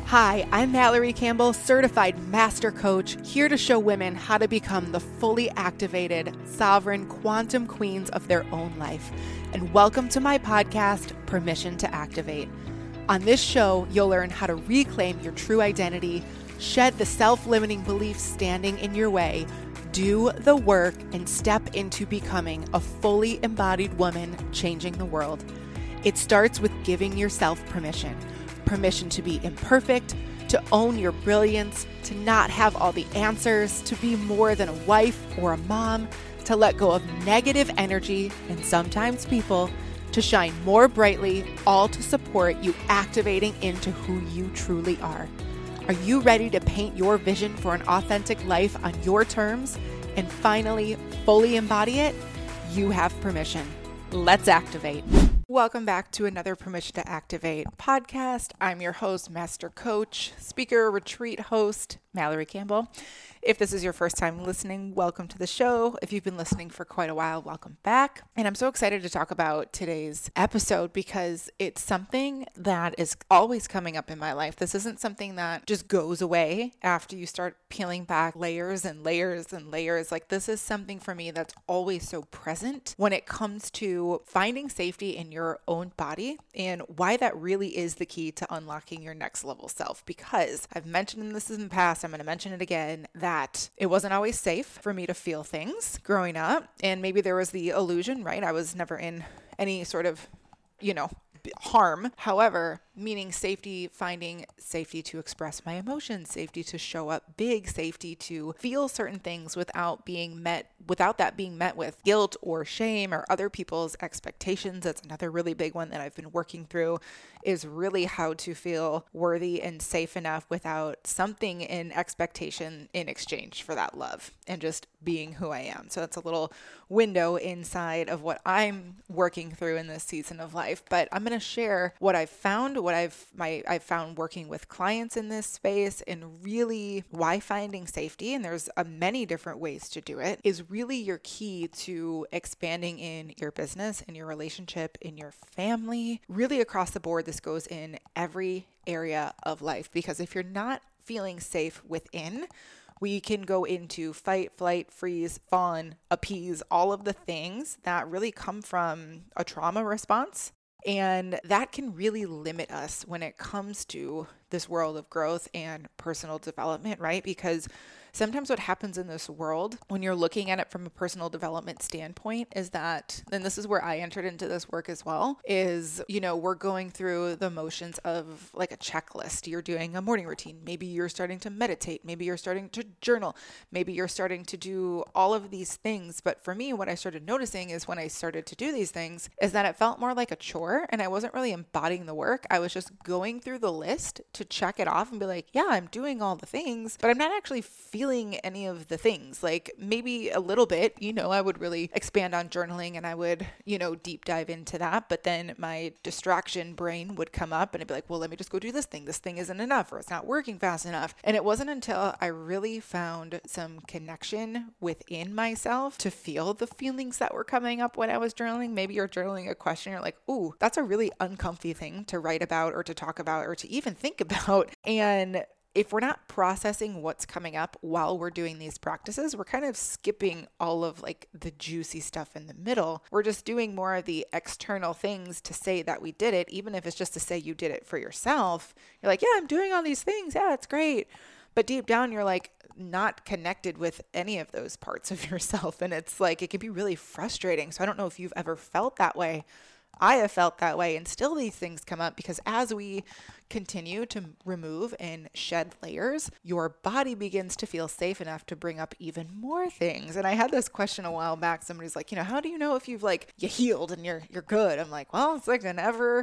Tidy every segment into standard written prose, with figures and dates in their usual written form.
Hi, I'm Mallory Campbell, certified master coach, here to show women how to become the fully activated, sovereign quantum queens of their own life. And welcome to my podcast, Permission to Activate. On this show, you'll learn how to reclaim your true identity, shed the self-limiting beliefs standing in your way, do the work, and step into becoming a fully embodied woman changing the world. It starts with giving yourself permission. Permission to be imperfect, to own your brilliance, to not have all the answers, to be more than a wife or a mom, to let go of negative energy and sometimes people, to shine more brightly, all to support you activating into who you truly are. Are you ready to paint your vision for an authentic life on your terms and finally fully embody it? You have permission. Let's activate. Welcome back to another Permission to Activate podcast. I'm your host, master coach, speaker, retreat host, Mallory Campbell. If this is your first time listening, welcome to the show. If you've been listening for quite a while, welcome back. And I'm so excited to talk about today's episode because it's something that is always coming up in my life. This isn't something that just goes away after you start peeling back layers and layers and layers. Like, this is something for me that's always so present when it comes to finding safety in your own body and why that really is the key to unlocking your next level self. Because I've mentioned this in the past, I'm going to mention it again, that it wasn't always safe for me to feel things growing up. And maybe there was the illusion, right? I was never in any sort of, harm. However, meaning safety, finding safety to express my emotions, safety to show up big, safety to feel certain things without that being met with guilt or shame or other people's expectations. That's another really big one that I've been working through, is really how to feel worthy and safe enough without something in expectation in exchange for that love and just being who I am. So that's a little window inside of what I'm working through in this season of life. But I'm going to share what I've found, what I've found working with clients in this space, and really why finding safety, and there's many different ways to do it, is really your key to expanding in your business, in your relationship, in your family, really across the board. This goes in every area of life, because if you're not feeling safe within, we can go into fight, flight, freeze, fawn, appease, all of the things that really come from a trauma response. And that can really limit us when it comes to this world of growth and personal development, right? Because sometimes what happens in this world when you're looking at it from a personal development standpoint is that, and this is where I entered into this work as well, is, we're going through the motions of like a checklist. You're doing a morning routine. Maybe you're starting to meditate. Maybe you're starting to journal. Maybe you're starting to do all of these things. But for me, what I started noticing is when I started to do these things is that it felt more like a chore and I wasn't really embodying the work. I was just going through the list to check it off and be like, yeah, I'm doing all the things, but I'm not actually feeling any of the things. Like maybe a little bit, I would really expand on journaling and I would, deep dive into that. But then my distraction brain would come up and I'd be like, well, let me just go do this thing. This thing isn't enough, or it's not working fast enough. And it wasn't until I really found some connection within myself to feel the feelings that were coming up when I was journaling. Maybe you're journaling a question, you're like, ooh, that's a really uncomfy thing to write about or to talk about or to even think about. And if we're not processing what's coming up while we're doing these practices, we're kind of skipping all of like the juicy stuff in the middle. We're just doing more of the external things to say that we did it, even if it's just to say you did it for yourself. You're like, yeah, I'm doing all these things. Yeah, it's great. But deep down, you're like not connected with any of those parts of yourself. And it's like, it can be really frustrating. So I don't know if you've ever felt that way. I have felt that way, and still these things come up because as we continue to remove and shed layers, your body begins to feel safe enough to bring up even more things. And I had this question a while back. Somebody's like, how do you know if you've you healed and you're good? I'm like, well, it's like an ever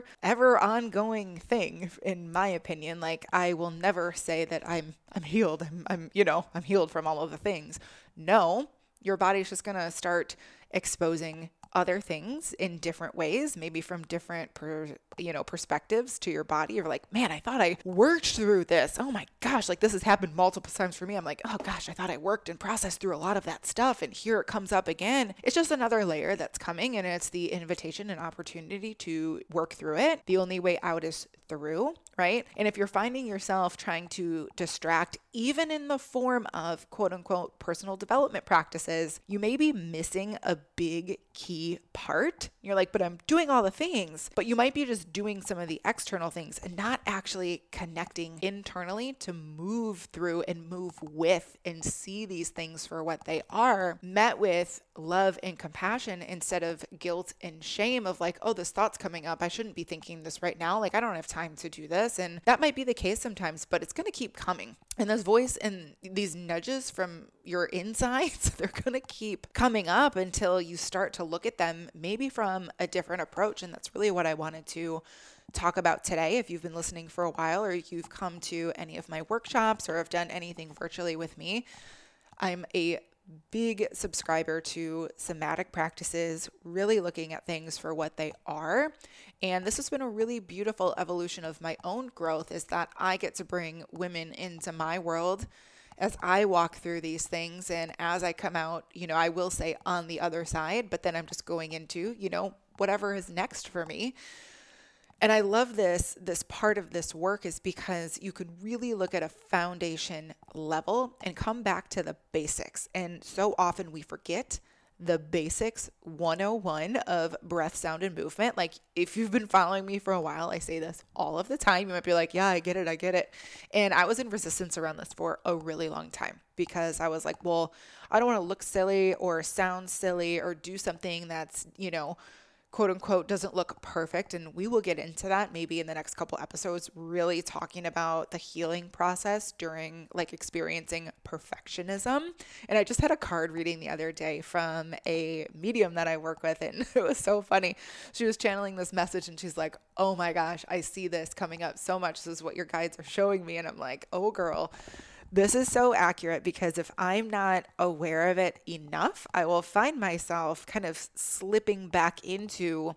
ongoing thing, in my opinion. Like, I will never say that I'm healed. I'm healed from all of the things. No, your body's just going to start exposing other things in different ways, maybe from different perspectives to your body. You're like, man, I thought I worked through this. Oh my gosh, this has happened multiple times for me. I'm like, oh gosh, I thought I worked and processed through a lot of that stuff, and here it comes up again. It's just another layer that's coming, and it's the invitation and opportunity to work through it. The only way out is through, right? And if you're finding yourself trying to distract, even in the form of quote unquote personal development practices, you may be missing a big key part. You're like, but I'm doing all the things, but you might be just doing some of the external things and not actually connecting internally to move through and move with and see these things for what they are, met with love and compassion instead of guilt and shame of like, oh, this thought's coming up. I shouldn't be thinking this right now. Like, I don't have time to do this. And that might be the case sometimes, but it's going to keep coming. And this voice and these nudges from your insides, they're going to keep coming up until you start to look at them maybe from a different approach. And that's really what I wanted to talk about today. If you've been listening for a while or you've come to any of my workshops or have done anything virtually with me, I'm a big subscriber to somatic practices, really looking at things for what they are. And this has been a really beautiful evolution of my own growth, is that I get to bring women into my world as I walk through these things. And as I come out, I will say on the other side, but then I'm just going into, whatever is next for me. And I love this part of this work is because you could really look at a foundation level and come back to the basics. And so often we forget the basics 101 of breath, sound, and movement. Like if you've been following me for a while, I say this all of the time. You might be like, yeah, I get it. And I was in resistance around this for a really long time because I was like, well, I don't want to look silly or sound silly or do something that's, quote unquote, doesn't look perfect. And we will get into that maybe in the next couple episodes, really talking about the healing process during like experiencing perfectionism. And I just had a card reading the other day from a medium that I work with. And it was so funny. She was channeling this message and she's like, oh my gosh, I see this coming up so much. This is what your guides are showing me. And I'm like, oh girl, this is so accurate, because if I'm not aware of it enough, I will find myself kind of slipping back into,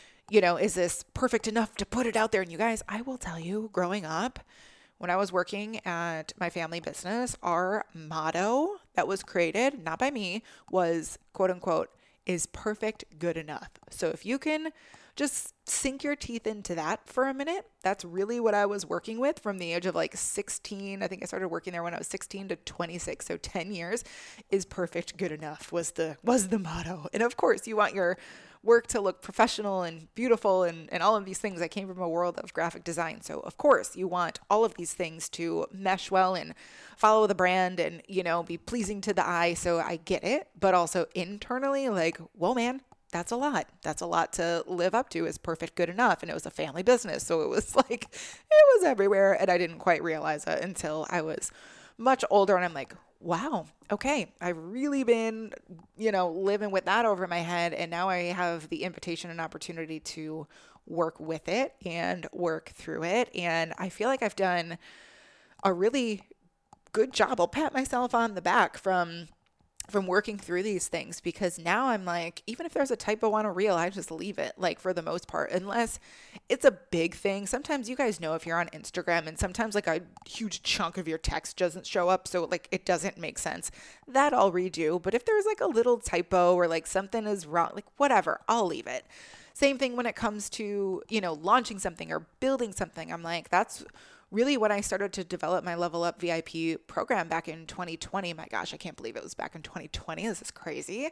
is this perfect enough to put it out there? And you guys, I will tell you, growing up, when I was working at my family business, our motto that was created, not by me, was quote unquote, is perfect good enough. So if you can just sink your teeth into that for a minute, that's really what I was working with from the age of like 16. I think I started working there when I was 16 to 26. So 10 years is perfect good enough was the motto. And of course you want your work to look professional and beautiful and all of these things. I came from a world of graphic design. So of course you want all of these things to mesh well and follow the brand and, be pleasing to the eye. So I get it, but also internally like, whoa, man, that's a lot. That's a lot to live up to, is perfect good enough. And it was a family business. So it was like, it was everywhere. And I didn't quite realize it until I was much older. And I'm like, wow, okay, I've really been, living with that over my head. And now I have the invitation and opportunity to work with it and work through it. And I feel like I've done a really good job. I'll pat myself on the back from working through these things, because now I'm like, even if there's a typo on a reel, I just leave it, like for the most part, unless it's a big thing. Sometimes you guys know if you're on Instagram and sometimes like a huge chunk of your text doesn't show up, so like it doesn't make sense, that I'll redo. But if there's like a little typo or like something is wrong, like whatever, I'll leave it. Same thing when it comes to, launching something or building something. I'm like, that's really when I started to develop my Level Up VIP program back in 2020. My gosh, I can't believe it was back in 2020. This is crazy.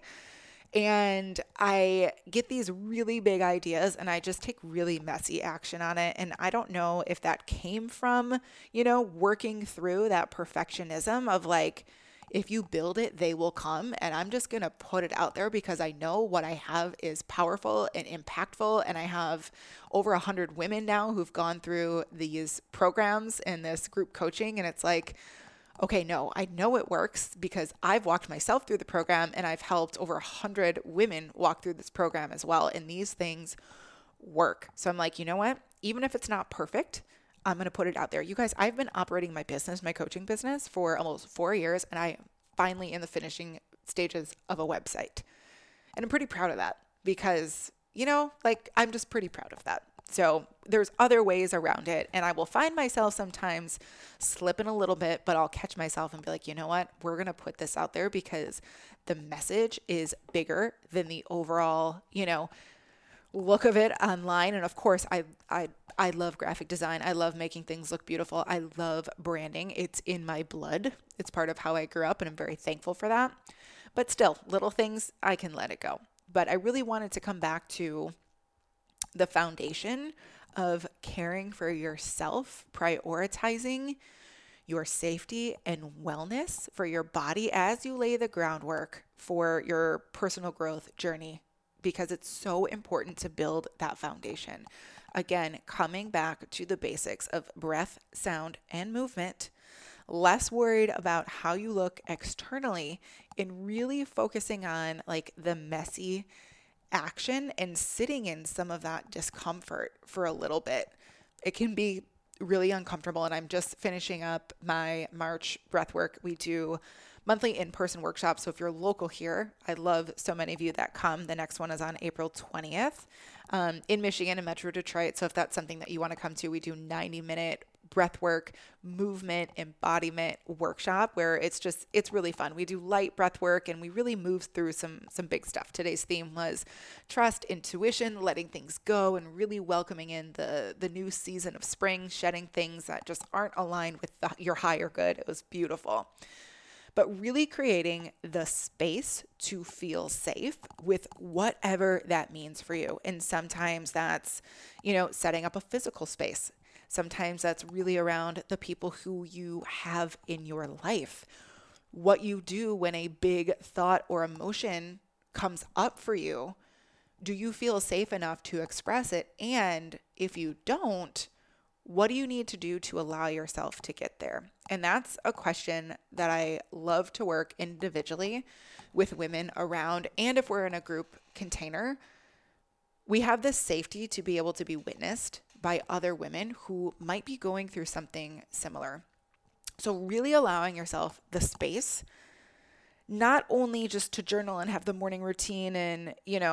And I get these really big ideas and I just take really messy action on it. And I don't know if that came from, working through that perfectionism of like, if you build it, they will come. And I'm just going to put it out there because I know what I have is powerful and impactful. And I have over 100 women now who've gone through these programs and this group coaching. And it's like, okay, no, I know it works because I've walked myself through the program and I've helped over 100 women walk through this program as well. And these things work. So I'm like, you know what? Even if it's not perfect, I'm going to put it out there. You guys, I've been operating my business, my coaching business, for almost 4 years, and I am finally in the finishing stages of a website. And I'm pretty proud of that because, I'm just pretty proud of that. So there's other ways around it, and I will find myself sometimes slipping a little bit, but I'll catch myself and be like, you know what? We're going to put this out there because the message is bigger than the overall, look of it online. And of course, I love graphic design. I love making things look beautiful. I love branding. It's in my blood. It's part of how I grew up, and I'm very thankful for that. But still, little things, I can let it go. But I really wanted to come back to the foundation of caring for yourself, prioritizing your safety and wellness for your body as you lay the groundwork for your personal growth journey, because it's so important to build that foundation. Again, coming back to the basics of breath, sound, and movement, less worried about how you look externally and really focusing on like the messy action and sitting in some of that discomfort for a little bit. It can be really uncomfortable. And I'm just finishing up my March breathwork. We do monthly in-person workshops. So if you're local here, I love so many of you that come. The next one is on April 20th in Michigan and Metro Detroit. So if that's something that you want to come to, we do 90-minute breathwork, movement, embodiment workshop where it's really fun. We do light breathwork and we really move through some big stuff. Today's theme was trust, intuition, letting things go, and really welcoming in the new season of spring, shedding things that just aren't aligned with your higher good. It was beautiful. But really creating the space to feel safe with whatever that means for you. And sometimes that's, setting up a physical space. Sometimes that's really around the people who you have in your life. What you do when a big thought or emotion comes up for you, do you feel safe enough to express it? And if you don't, what do you need to do to allow yourself to get there? And that's a question that I love to work individually with women around. And if we're in a group container, we have this safety to be able to be witnessed by other women who might be going through something similar. So really allowing yourself the space, not only just to journal and have the morning routine and,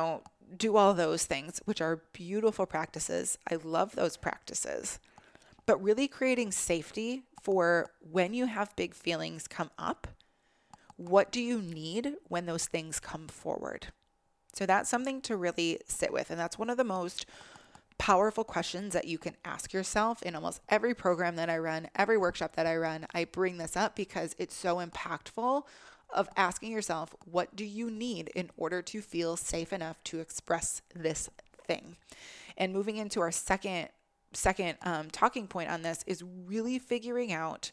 do all those things, which are beautiful practices. I love those practices, but really creating safety for when you have big feelings come up. What do you need when those things come forward? So that's something to really sit with. And that's one of the most powerful questions that you can ask yourself in almost every program that I run, every workshop that I run. I bring this up because it's so impactful of asking yourself, what do you need in order to feel safe enough to express this thing? And moving into our second talking point on this is really figuring out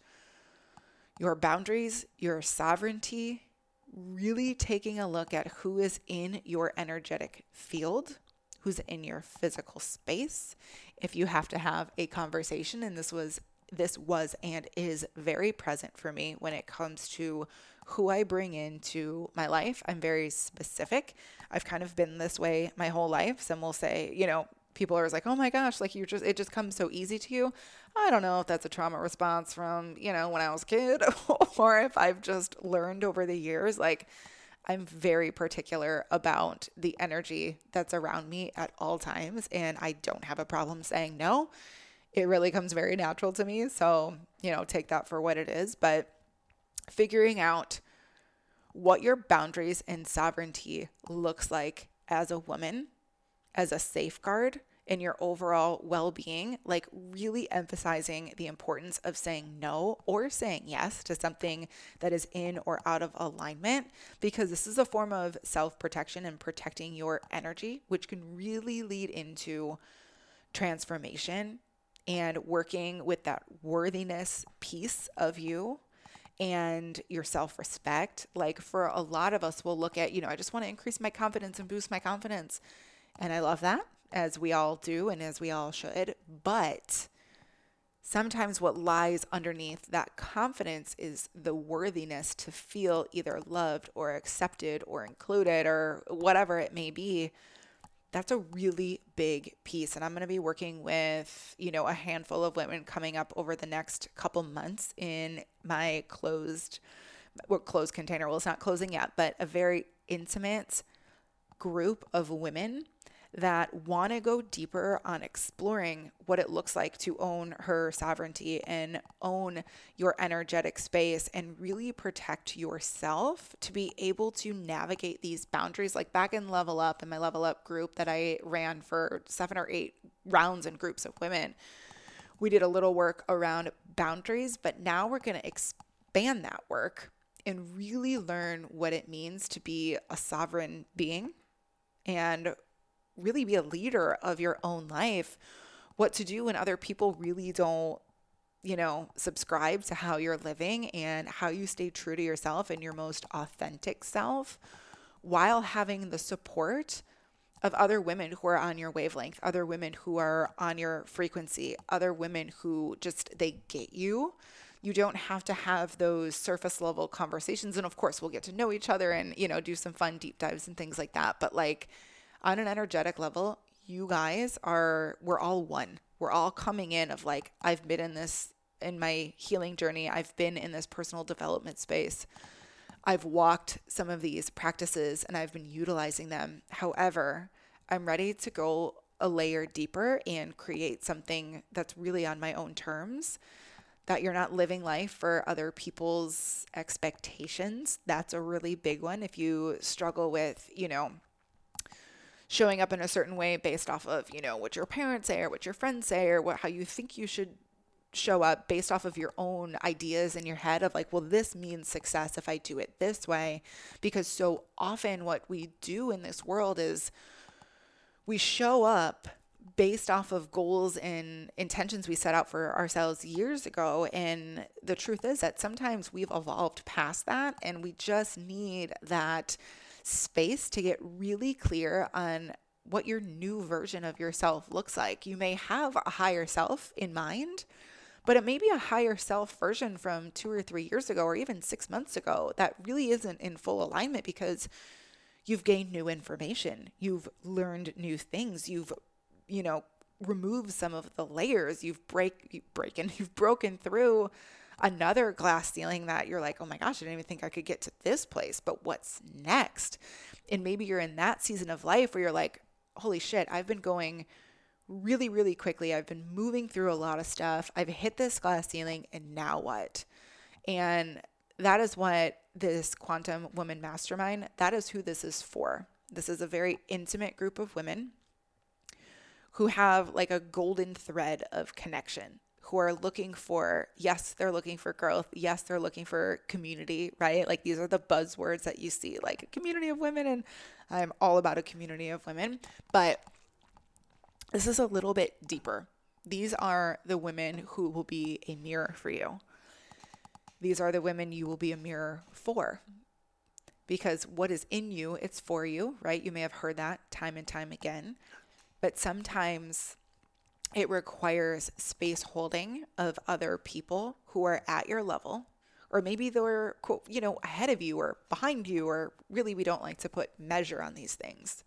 your boundaries, your sovereignty, really taking a look at who is in your energetic field, who's in your physical space. If you have to have a conversation, and this was and is very present for me when it comes to who I bring into my life. I'm very specific. I've kind of been this way my whole life. Some will say, people are always like, oh my gosh, like it just comes so easy to you. I don't know if that's a trauma response from, when I was a kid or if I've just learned over the years, like I'm very particular about the energy that's around me at all times. And I don't have a problem saying no. It really comes very natural to me. So, take that for what it is. But figuring out what your boundaries and sovereignty looks like as a woman, as a safeguard in your overall well-being, like really emphasizing the importance of saying no or saying yes to something that is in or out of alignment, because this is a form of self-protection and protecting your energy, which can really lead into transformation and working with that worthiness piece of you and your self-respect. Like for a lot of us, we'll look at, I just want to increase my confidence and boost my confidence. And I love that, as we all do and as we all should. But sometimes what lies underneath that confidence is the worthiness to feel either loved or accepted or included or whatever it may be. That's a really big piece. And I'm going to be working with, a handful of women coming up over the next couple months in my closed container. Well, it's not closing yet, but a very intimate group of women that want to go deeper on exploring what it looks like to own her sovereignty and own your energetic space and really protect yourself to be able to navigate these boundaries. Like back in Level Up, in my Level Up group that I ran for 7 or 8 rounds in groups of women, we did a little work around boundaries, but now we're going to expand that work and really learn what it means to be a sovereign being and really be a leader of your own life, what to do when other people really don't, subscribe to how you're living and how you stay true to yourself and your most authentic self while having the support of other women who are on your wavelength, other women who are on your frequency, other women who just, they get you. You don't have to have those surface level conversations. And of course, we'll get to know each other and, do some fun deep dives and things like that. But like on an energetic level, you guys we're all one. We're all coming in of like, I've been in this, in my healing journey, I've been in this personal development space. I've walked some of these practices and I've been utilizing them. However, I'm ready to go a layer deeper and create something that's really on my own terms, that you're not living life for other people's expectations. That's a really big one. If you struggle with, showing up in a certain way based off of, what your parents say or what your friends say or how you think you should show up based off of your own ideas in your head of like, well, this means success if I do it this way. Because so often what we do in this world is we show up based off of goals and intentions we set out for ourselves years ago. And the truth is that sometimes we've evolved past that and we just need that space to get really clear on what your new version of yourself looks like. You may have a higher self in mind, but it may be a higher self version from 2 or 3 years ago or even 6 months ago that really isn't in full alignment because you've gained new information. You've learned new things. You've, removed some of the layers. You've broken through another glass ceiling that you're like, oh my gosh, I didn't even think I could get to this place, but what's next? And maybe you're in that season of life where you're like, holy shit, I've been going really, really quickly. I've been moving through a lot of stuff. I've hit this glass ceiling and now what? And that is what this Quantum Woman Mastermind, that is who this is for. This is a very intimate group of women who have like a golden thread of connection, who are looking for, yes, they're looking for growth. Yes, they're looking for community, right? Like these are the buzzwords that you see, like a community of women. And I'm all about a community of women, but this is a little bit deeper. These are the women who will be a mirror for you. These are the women you will be a mirror for, because what is in you, it's for you, right? You may have heard that time and time again, but sometimes it requires space holding of other people who are at your level, or maybe they're, ahead of you or behind you, or really we don't like to put measure on these things.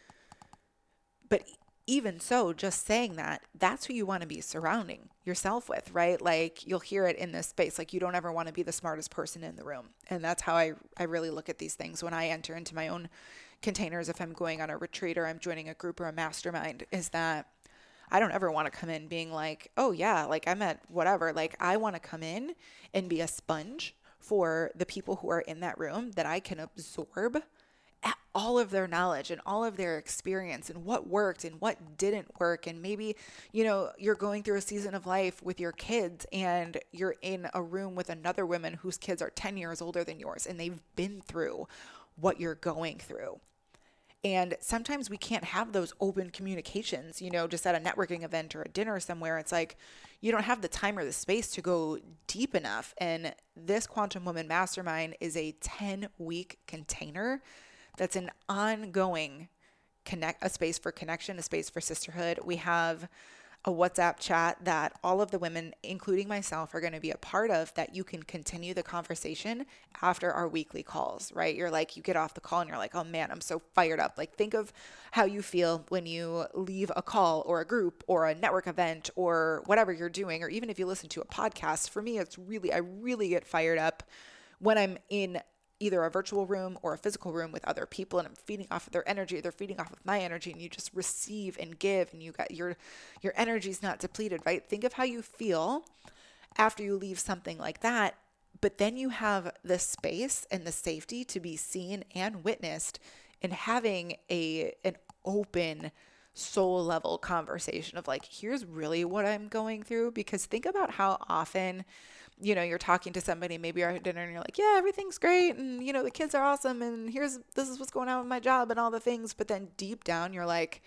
But even so, just saying that, that's who you want to be surrounding yourself with, right? Like you'll hear it in this space, like you don't ever want to be the smartest person in the room. And that's how I really look at these things when I enter into my own containers. If I'm going on a retreat or I'm joining a group or a mastermind, is that I don't ever want to come in being like, oh yeah, like I'm at whatever. Like I want to come in and be a sponge for the people who are in that room, that I can absorb all of their knowledge and all of their experience and what worked and what didn't work. And maybe, you're going through a season of life with your kids and you're in a room with another woman whose kids are 10 years older than yours and they've been through what you're going through. And sometimes we can't have those open communications, just at a networking event or a dinner somewhere. It's like you don't have the time or the space to go deep enough. And this Quantum Woman Mastermind is a 10-week container that's an ongoing a space for connection, a space for sisterhood. We have a WhatsApp chat that all of the women, including myself, are going to be a part of, that you can continue the conversation after our weekly calls, right? You're like, you get off the call and you're like, oh man, I'm so fired up. Like think of how you feel when you leave a call or a group or a network event or whatever you're doing, or even if you listen to a podcast. For me, I really get fired up when I'm in either a virtual room or a physical room with other people, and I'm feeding off of their energy, they're feeding off of my energy, and you just receive and give, and you got your energy's not depleted, right? Think of how you feel after you leave something like that, but then you have the space and the safety to be seen and witnessed, and having an open soul level conversation of like, here's really what I'm going through. Because think about how often, you're talking to somebody, maybe you're at dinner and you're like, yeah, everything's great. And, the kids are awesome. And this is what's going on with my job and all the things. But then deep down, you're like,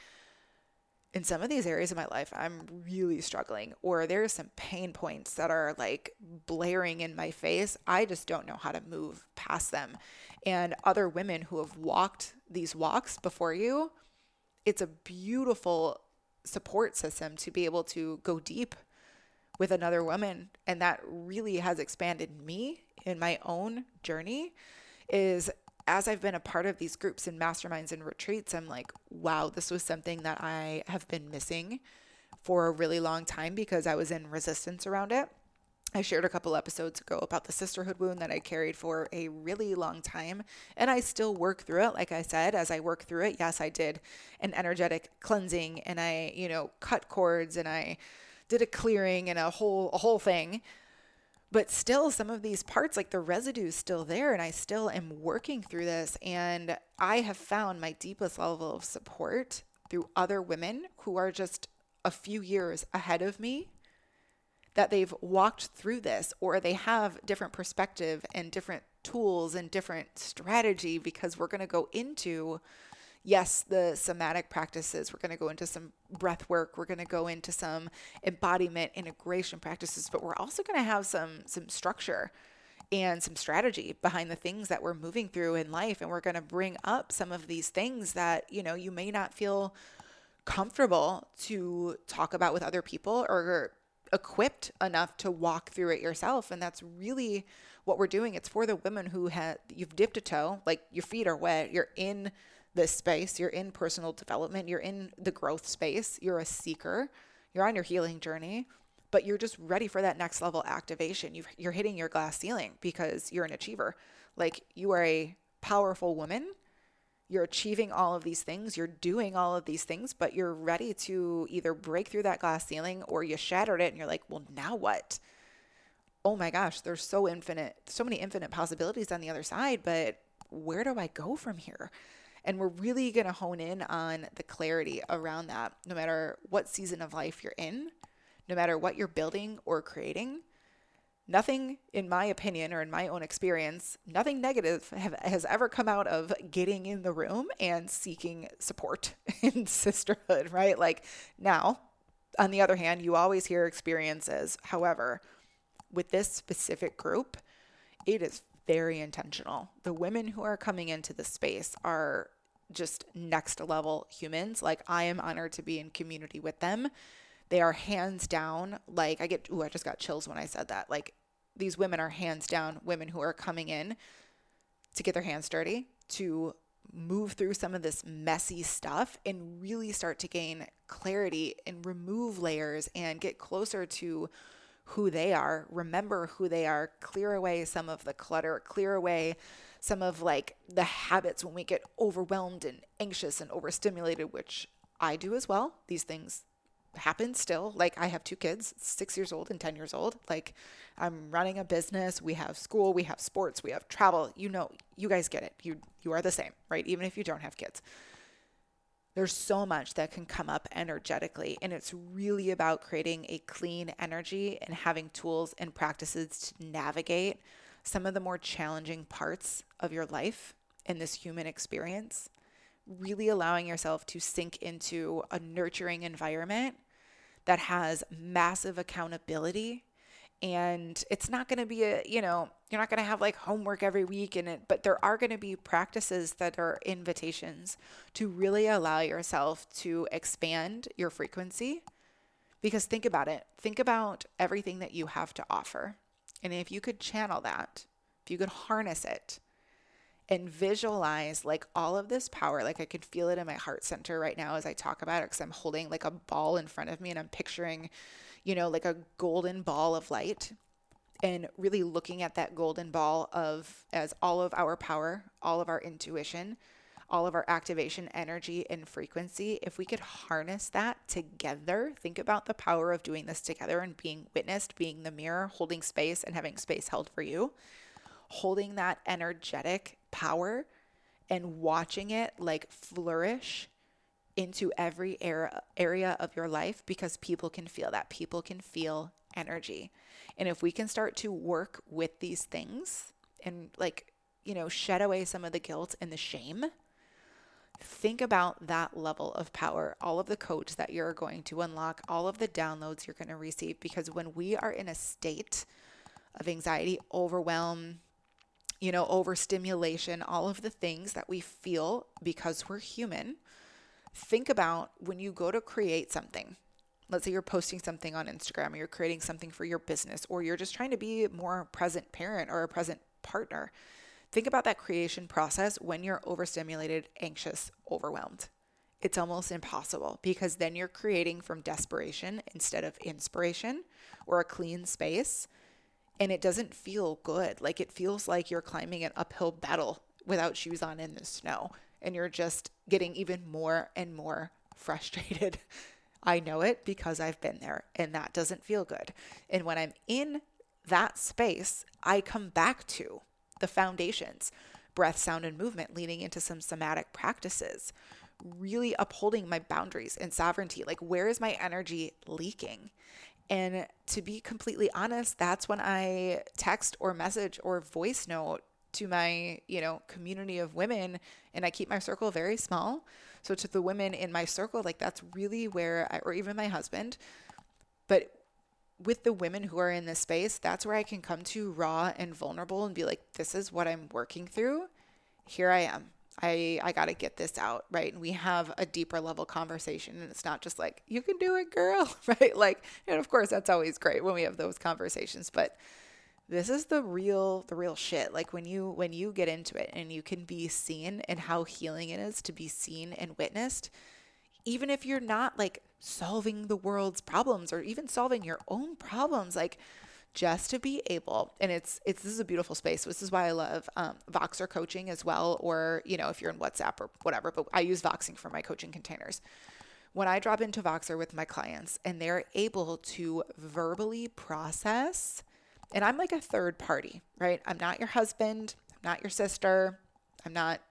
in some of these areas of my life, I'm really struggling, or there's some pain points that are like blaring in my face. I just don't know how to move past them. And other women who have walked these walks before you, it's a beautiful support system to be able to go deep with another woman. And that really has expanded me in my own journey, is as I've been a part of these groups and masterminds and retreats, I'm like, wow, this was something that I have been missing for a really long time because I was in resistance around it. I shared a couple episodes ago about the sisterhood wound that I carried for a really long time, and I still work through it. Like I said, as I work through it, yes, I did an energetic cleansing, and I, cut cords, and I did a clearing and a whole thing. But still, some of these parts, like the residue is still there, and I still am working through this. And I have found my deepest level of support through other women who are just a few years ahead of me, that they've walked through this, or they have different perspective and different tools and different strategy, because we're going to go into, yes, the somatic practices. We're going to go into some breath work. We're going to go into some embodiment integration practices, but we're also going to have some structure and some strategy behind the things that we're moving through in life. And we're going to bring up some of these things that, you may not feel comfortable to talk about with other people, or equipped enough to walk through it yourself. And that's really what we're doing. It's for the women who you've dipped a toe, like your feet are wet, you're in this space, you're in personal development, you're in the growth space, you're a seeker, you're on your healing journey, but you're just ready for that next level activation. You're hitting your glass ceiling because you're an achiever. Like, you are a powerful woman. You're achieving all of these things. You're doing all of these things, but you're ready to either break through that glass ceiling, or you shattered it and you're like, well, now what? Oh my gosh, there's so many infinite possibilities on the other side, but where do I go from here? And we're really going to hone in on the clarity around that, no matter what season of life you're in, no matter what you're building or creating. Nothing, in my opinion, or in my own experience, nothing negative has ever come out of getting in the room and seeking support in sisterhood, right? Like, now, on the other hand, you always hear experiences. However, with this specific group, it is very intentional. The women who are coming into the space are just next level humans. Like, I am honored to be in community with them. They are hands down, like, I just got chills when I said that. Like, these women are hands down women who are coming in to get their hands dirty, to move through some of this messy stuff and really start to gain clarity and remove layers and get closer to who they are, remember who they are, clear away some of the clutter, clear away some of like the habits when we get overwhelmed and anxious and overstimulated, which I do as well. These things happen still. Like, I have 2 kids, 6 years old and 10 years old. Like, I'm running a business. We have school, we have sports, we have travel. You guys get it. You are the same, right? Even if you don't have kids. There's so much that can come up energetically, and it's really about creating a clean energy and having tools and practices to navigate some of the more challenging parts of your life in this human experience. Really allowing yourself to sink into a nurturing environment that has massive accountability. And it's not going to be you're not going to have like homework every week in it, but there are going to be practices that are invitations to really allow yourself to expand your frequency. Because think about it. Think about everything that you have to offer. And if you could channel that, if you could harness it, and visualize like all of this power, like I could feel it in my heart center right now as I talk about it, because I'm holding like a ball in front of me and I'm picturing, like a golden ball of light. and really looking at that golden ball as all of our power, all of our intuition, all of our activation energy and frequency. If we could harness that together, think about the power of doing this together and being witnessed, being the mirror, holding space and having space held for you, holding that energetic power and watching it like flourish into every area of your life, because people can feel that. People can feel energy. And if we can start to work with these things and shed away some of the guilt and the shame, think about that level of power, all of the codes that you're going to unlock, all of the downloads you're going to receive. Because when we are in a state of anxiety, overwhelm, overstimulation, all of the things that we feel because we're human, think about when you go to create something. Let's say you're posting something on Instagram, or you're creating something for your business, or you're just trying to be a more present parent or a present partner. Think about that creation process when you're overstimulated, anxious, overwhelmed. It's almost impossible, because then you're creating from desperation instead of inspiration or a clean space. And it doesn't feel good. Like, it feels like you're climbing an uphill battle without shoes on in the snow. And you're just getting even more and more frustrated. I know it because I've been there, and that doesn't feel good. And when I'm in that space, I come back to the foundations, breath, sound, and movement, leaning into some somatic practices, really upholding my boundaries and sovereignty. Like, where is my energy leaking? And to be completely honest, that's when I text or message or voice note to my, community of women, and I keep my circle very small. So to the women in my circle, like, that's really where or even my husband, but with the women who are in this space, that's where I can come to raw and vulnerable and be like, this is what I'm working through. Here I am. I got to get this out, right? And we have a deeper level conversation, and it's not just like, you can do it, girl, right? Like, and of course that's always great when we have those conversations, but this is the real shit. Like, when you get into it and you can be seen, and how healing it is to be seen and witnessed, even if you're not like solving the world's problems or even solving your own problems, like, just to be able, and this is a beautiful space. This is why I love Voxer coaching as well, or, if you're in WhatsApp or whatever, but I use Voxing for my coaching containers. When I drop into Voxer with my clients and they're able to verbally process, and I'm like a third party, right? I'm not your husband, I'm not your sister, I'm not,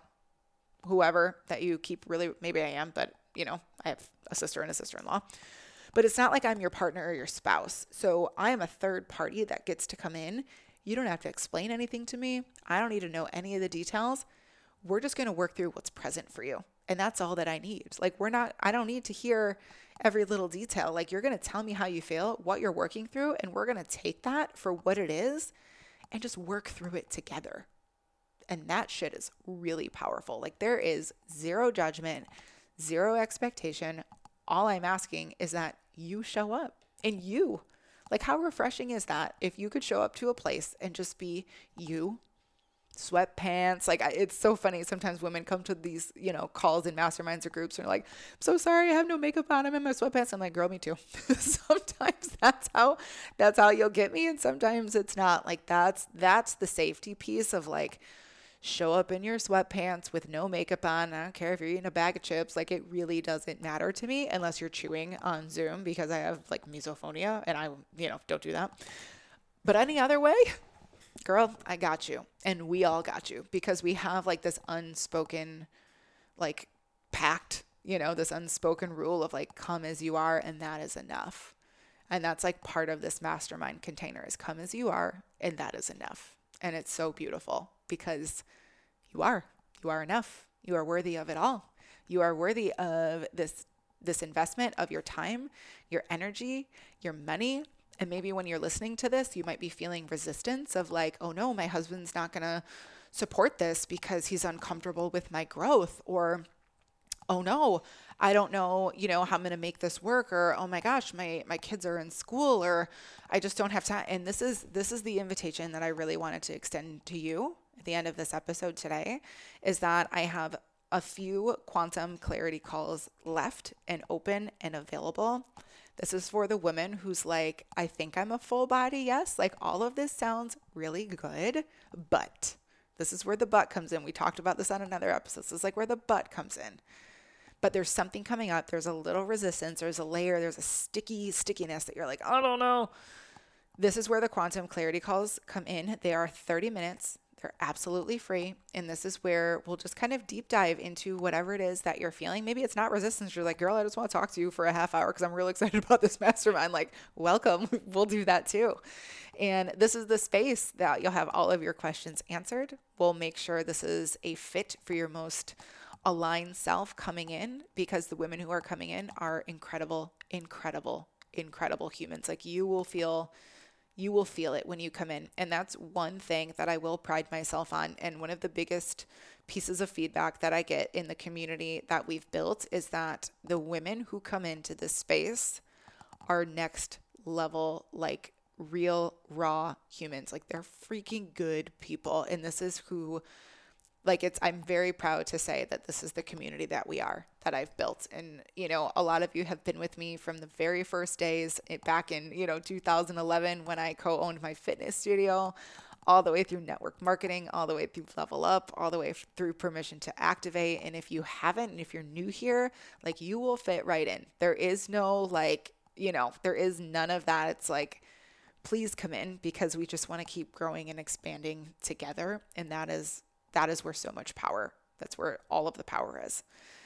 whoever that you keep really, maybe I am, but I have a sister and a sister-in-law. But it's not like I'm your partner or your spouse. So I am a third party that gets to come in. You don't have to explain anything to me. I don't need to know any of the details. We're just going to work through what's present for you. And that's all that I need. Like, I don't need to hear every little detail. Like, you're going to tell me how you feel, what you're working through, and we're going to take that for what it is and just work through it together. And that shit is really powerful. Like, there is zero judgment, zero expectation. All I'm asking is that you show up, and you, like, how refreshing is that if you could show up to a place and just be you, sweatpants. Like, it's so funny. Sometimes women come to these, calls and masterminds or groups and are like, I'm so sorry, I have no makeup on, I'm in my sweatpants. I'm like, girl, me too. Sometimes that's how you'll get me. And sometimes it's not. Like, that's the safety piece of, like, show up in your sweatpants with no makeup on. I don't care if you're eating a bag of chips. Like, it really doesn't matter to me unless you're chewing on Zoom, because I have like misophonia and I, don't do that. But any other way, girl, I got you. And we all got you, because we have like this unspoken, like, pact, this unspoken rule of like, come as you are. And that is enough. And that's like part of this mastermind container, is come as you are. And that is enough. And it's so beautiful, because you are enough. You are worthy of it all. You are worthy of this investment of your time, your energy, your money. And maybe when you're listening to this, you might be feeling resistance of like, oh no, my husband's not going to support this because he's uncomfortable with my growth, or, oh no, I don't know, how I'm going to make this work, or, oh my gosh, my kids are in school, or I just don't have time. And this is the invitation that I really wanted to extend to you at the end of this episode today, is that I have a few quantum clarity calls left and open and available This is for the woman who's like, I think I'm a full body yes. Like all of this sounds really good, but this is where the but comes in. We talked about this on another episode. This is like where the but comes in. But there's something coming up. There's a little resistance. There's a layer. There's a stickiness that you're like, I don't know. This is where the quantum clarity calls come in. They are 30 minutes. They're absolutely free. And this is where we'll just kind of deep dive into whatever it is that you're feeling. Maybe it's not resistance. You're like, girl, I just want to talk to you for a half hour because I'm really excited about this mastermind. Like, welcome. We'll do that too. And this is the space that you'll have all of your questions answered. We'll make sure this is a fit for your most aligned self coming in, because the women who are coming in are incredible, incredible, incredible humans. Like you will feel it when you come in. And that's one thing that I will pride myself on. And one of the biggest pieces of feedback that I get in the community that we've built is that the women who come into this space are next level, like real raw humans. Like they're freaking good people. And this is who, like I'm very proud to say that this is the community that I've built. And, a lot of you have been with me from the very first days back in, 2011 when I co-owned my fitness studio, all the way through network marketing, all the way through Level Up, all the way through Permission to Activate. And if you haven't, and if you're new here, like you will fit right in. There is no there is none of that. It's like, please come in, because we just want to keep growing and expanding together. And that is where so much power, that's where all of the power is.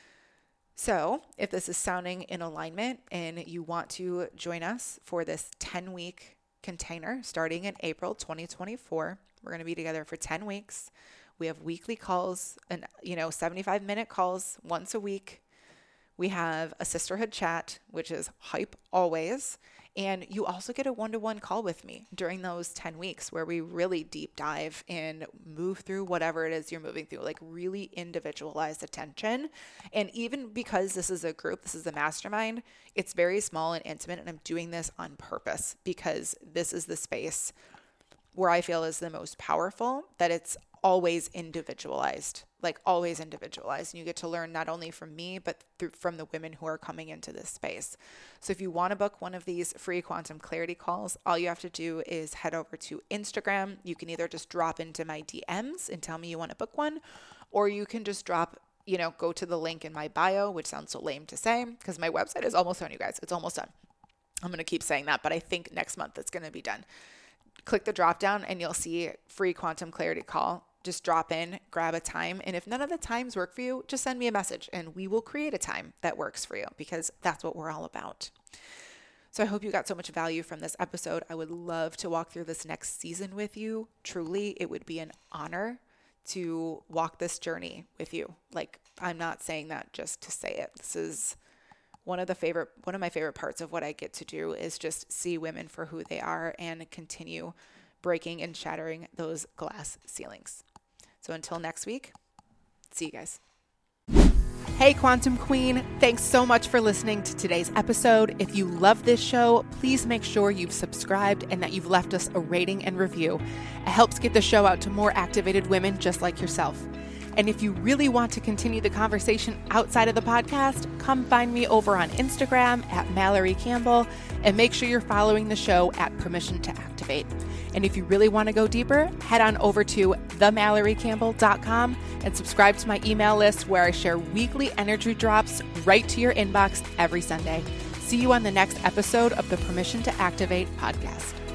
So if this is sounding in alignment and you want to join us for this 10-week container starting in April 2024, we're going to be together for 10 weeks. We have weekly calls and, 75-minute calls once a week. We have a sisterhood chat, which is hype always. And you also get a one-to-one call with me during those 10 weeks where we really deep dive and move through whatever it is you're moving through, like really individualized attention. And even because this is a group, this is a mastermind, it's very small and intimate. And I'm doing this on purpose because this is the space where I feel is the most powerful, that it's always individualized, like always individualized. And you get to learn not only from me, but from the women who are coming into this space. So if you want to book one of these free quantum clarity calls, all you have to do is head over to Instagram. You can either just drop into my DMs and tell me you want to book one, or you can just go to the link in my bio, which sounds so lame to say because my website is almost done, you guys. It's almost done. I'm going to keep saying that, but I think next month it's going to be done. Click the drop down and you'll see free quantum clarity call. Just drop in, grab a time. And if none of the times work for you, just send me a message and we will create a time that works for you, because that's what we're all about. So I hope you got so much value from this episode. I would love to walk through this next season with you. Truly, it would be an honor to walk this journey with you. Like, I'm not saying that just to say it. This is one of my favorite parts of what I get to do is just see women for who they are and continue breaking and shattering those glass ceilings. So until next week, see you guys. Hey, Quantum Queen. Thanks so much for listening to today's episode. If you love this show, please make sure you've subscribed and that you've left us a rating and review. It helps get the show out to more activated women just like yourself. And if you really want to continue the conversation outside of the podcast, come find me over on Instagram at Mallory Campbell, and make sure you're following the show at Permission to Activate. And if you really want to go deeper, head on over to themallorycampbell.com and subscribe to my email list where I share weekly energy drops right to your inbox every Sunday. See you on the next episode of the Permission to Activate podcast.